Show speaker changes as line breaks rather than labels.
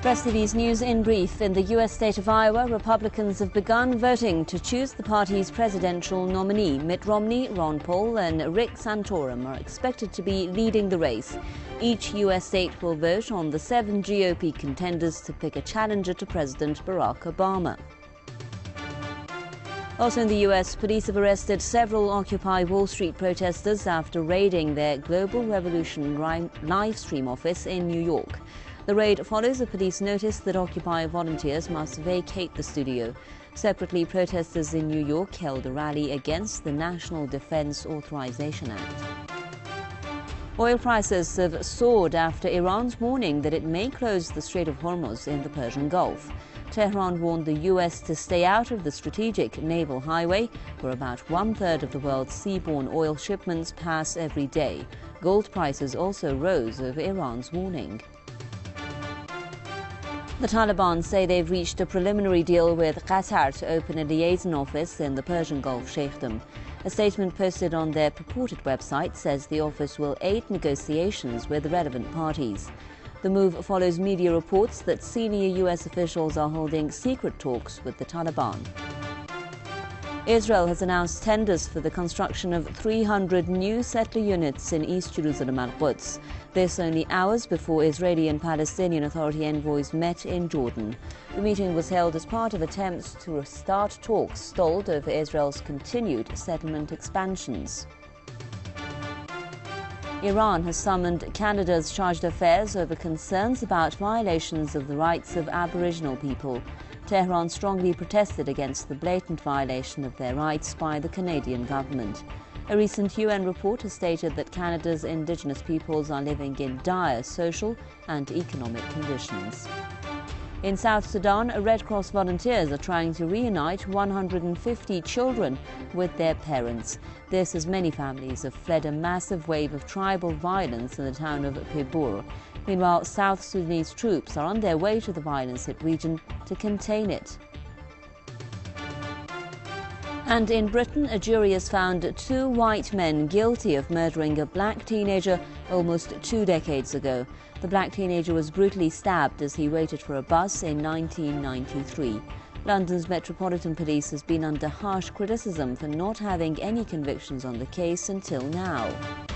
Press TV's news in brief. In the U.S. state of Iowa, Republicans have begun voting to choose the party's presidential nominee. Mitt Romney, Ron Paul and Rick Santorum are expected to be leading the race. Each U.S. state will vote on the 7 GOP contenders to pick a challenger to President Barack Obama. Also in the U.S., police have arrested several Occupy Wall Street protesters after raiding their Global Revolution live stream office in New York. The raid follows a police notice that Occupy volunteers must vacate the studio. Separately, protesters in New York held a rally against the National Defense Authorization Act. Oil prices have soared after Iran's warning that it may close the Strait of Hormuz in the Persian Gulf. Tehran warned the U.S. to stay out of the strategic naval highway, where about one-third of the world's seaborne oil shipments pass every day. Gold prices also rose over Iran's warning. The Taliban say they've reached a preliminary deal with Qatar to open a liaison office in the Persian Gulf Sheikhdom. A statement posted on their purported website says the office will aid negotiations with the relevant parties. The move follows media reports that senior U.S. officials are holding secret talks with the Taliban. Israel has announced tenders for the construction of 300 new settler units in East Jerusalem al-Quds. This only hours before Israeli and Palestinian Authority envoys met in Jordan. The meeting was held as part of attempts to restart talks stalled over Israel's continued settlement expansions. Iran has summoned Canada's Chargé d'Affaires over concerns about violations of the rights of Aboriginal people. Tehran strongly protested against the blatant violation of their rights by the Canadian government. A recent UN report has stated that Canada's Indigenous peoples are living in dire social and economic conditions. In South Sudan, Red Cross volunteers are trying to reunite 150 children with their parents. This as many families have fled a massive wave of tribal violence in the town of Pibor. Meanwhile, South Sudanese troops are on their way to the violence-hit region to contain it. And in Britain, a jury has found 2 white men guilty of murdering a black teenager almost 2 decades ago. The black teenager was brutally stabbed as he waited for a bus in 1993. London's Metropolitan Police has been under harsh criticism for not having any convictions on the case until now.